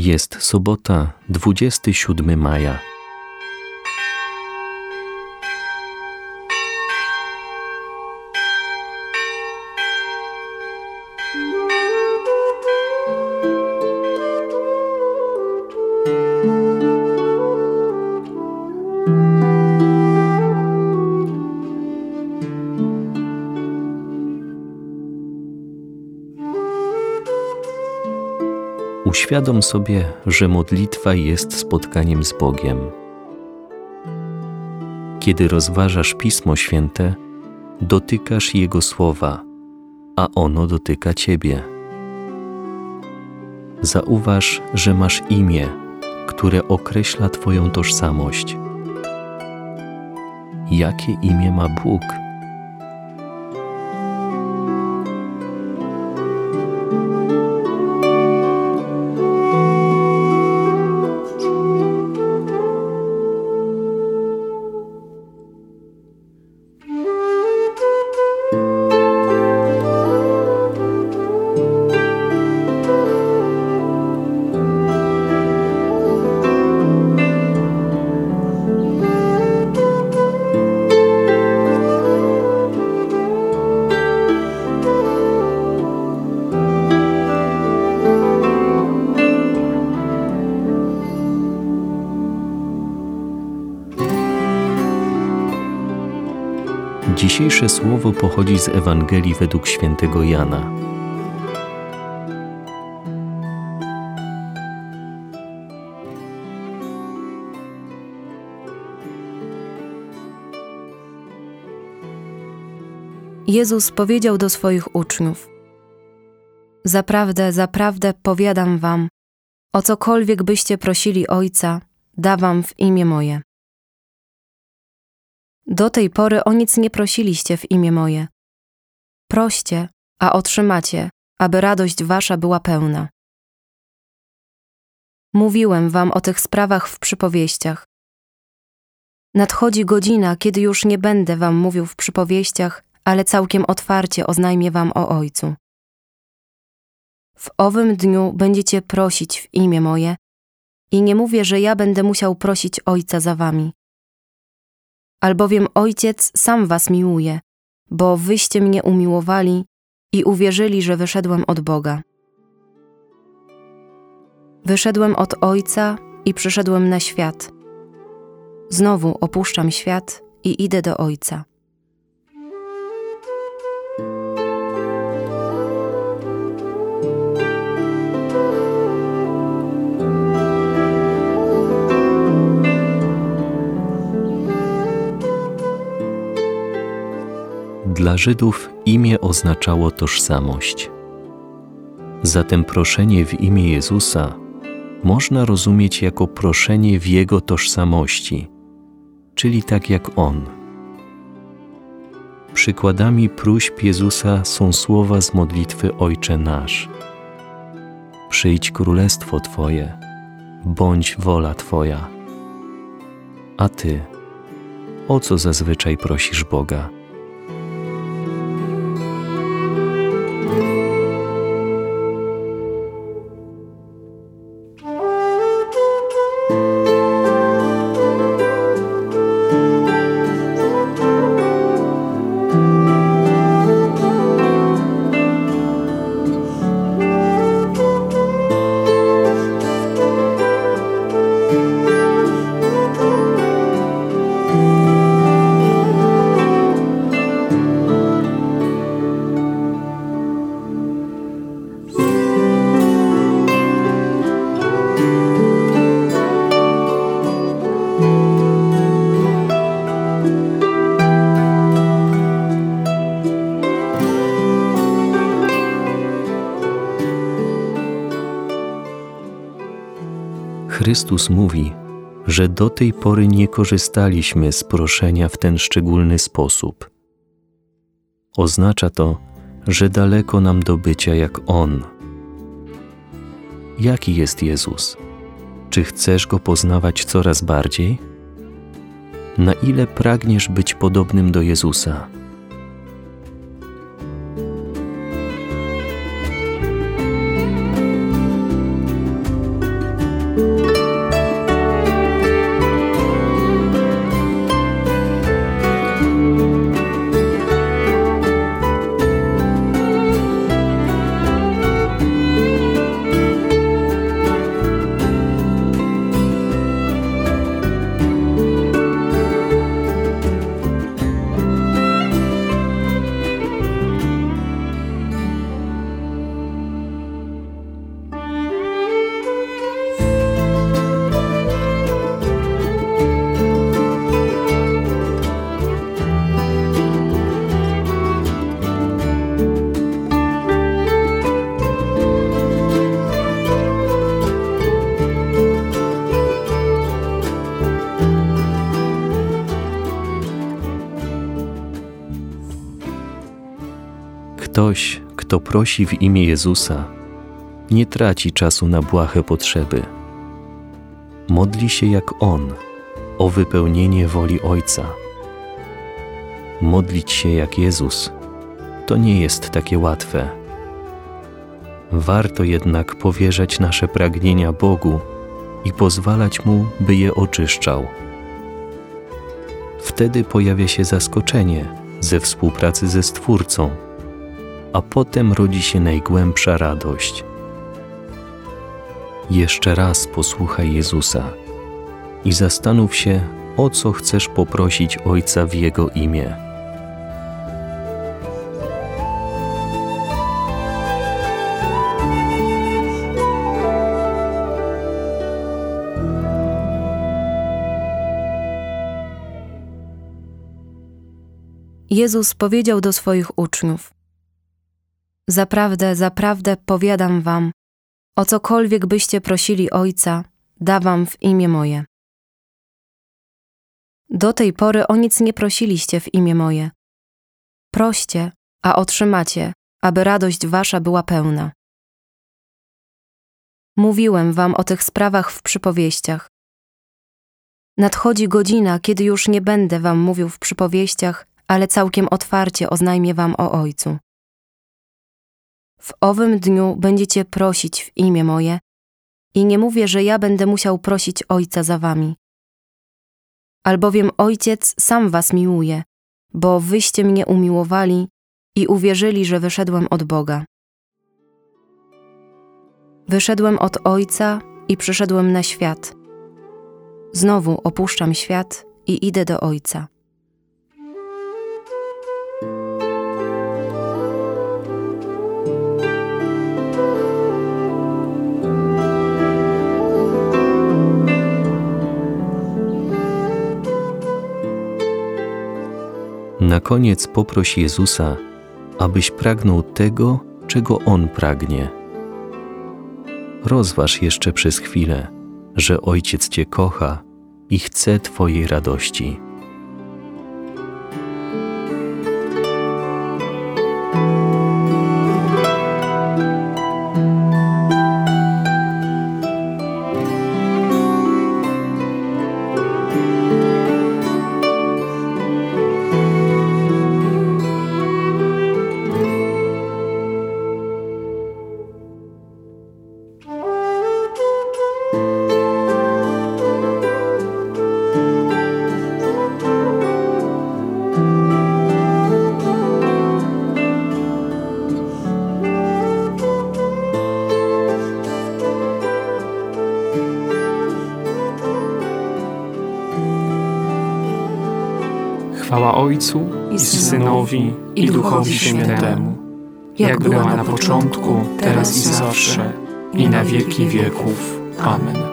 Jest sobota, 27 maja. Uświadom sobie, że modlitwa jest spotkaniem z Bogiem. Kiedy rozważasz Pismo Święte, dotykasz Jego słowa, a ono dotyka Ciebie. Zauważ, że masz imię, które określa Twoją tożsamość. Jakie imię ma Bóg? Dzisiejsze słowo pochodzi z Ewangelii według świętego Jana. Jezus powiedział do swoich uczniów: Zaprawdę, zaprawdę powiadam wam, o cokolwiek byście prosili Ojca, da wam w imię moje. Do tej pory o nic nie prosiliście w imię moje. Proście, a otrzymacie, aby radość wasza była pełna. Mówiłem wam o tych sprawach w przypowieściach. Nadchodzi godzina, kiedy już nie będę wam mówił w przypowieściach, ale całkiem otwarcie oznajmię wam o Ojcu. W owym dniu będziecie prosić w imię moje i nie mówię, że ja będę musiał prosić Ojca za wami. Albowiem Ojciec sam was miłuje, bo wyście mnie umiłowali i uwierzyli, że wyszedłem od Boga. Wyszedłem od Ojca i przyszedłem na świat. Znowu opuszczam świat i idę do Ojca. Dla Żydów imię oznaczało tożsamość. Zatem proszenie w imię Jezusa można rozumieć jako proszenie w Jego tożsamości, czyli tak jak On. Przykładami próśb Jezusa są słowa z modlitwy Ojcze nasz. Przyjdź królestwo Twoje, bądź wola Twoja. A Ty, o co zazwyczaj prosisz Boga? Chrystus mówi, że do tej pory nie korzystaliśmy z proszenia w ten szczególny sposób. Oznacza to, że daleko nam do bycia jak On. Jaki jest Jezus? Czy chcesz Go poznawać coraz bardziej? Na ile pragniesz być podobnym do Jezusa? Ktoś, kto prosi w imię Jezusa, nie traci czasu na błahe potrzeby. Modli się jak On o wypełnienie woli Ojca. Modlić się jak Jezus to nie jest takie łatwe. Warto jednak powierzać nasze pragnienia Bogu i pozwalać Mu, by je oczyszczał. Wtedy pojawia się zaskoczenie ze współpracy ze Stwórcą, a potem rodzi się najgłębsza radość. Jeszcze raz posłuchaj Jezusa i zastanów się, o co chcesz poprosić Ojca w Jego imię. Jezus powiedział do swoich uczniów: Zaprawdę, zaprawdę powiadam wam, o cokolwiek byście prosili Ojca, da wam w imię moje. Do tej pory o nic nie prosiliście w imię moje. Proście, a otrzymacie, aby radość wasza była pełna. Mówiłem wam o tych sprawach w przypowieściach. Nadchodzi godzina, kiedy już nie będę wam mówił w przypowieściach, ale całkiem otwarcie oznajmię wam o Ojcu. W owym dniu będziecie prosić w imię moje i nie mówię, że ja będę musiał prosić Ojca za wami. Albowiem Ojciec sam was miłuje, bo wyście mnie umiłowali i uwierzyli, że wyszedłem od Boga. Wyszedłem od Ojca i przyszedłem na świat. Znowu opuszczam świat i idę do Ojca. Na koniec poproś Jezusa, abyś pragnął tego, czego On pragnie. Rozważ jeszcze przez chwilę, że Ojciec Cię kocha i chce Twojej radości. Chwała Ojcu i Synowi i Duchowi Świętemu, jak była na początku, teraz i zawsze, i na wieki wieków. Amen.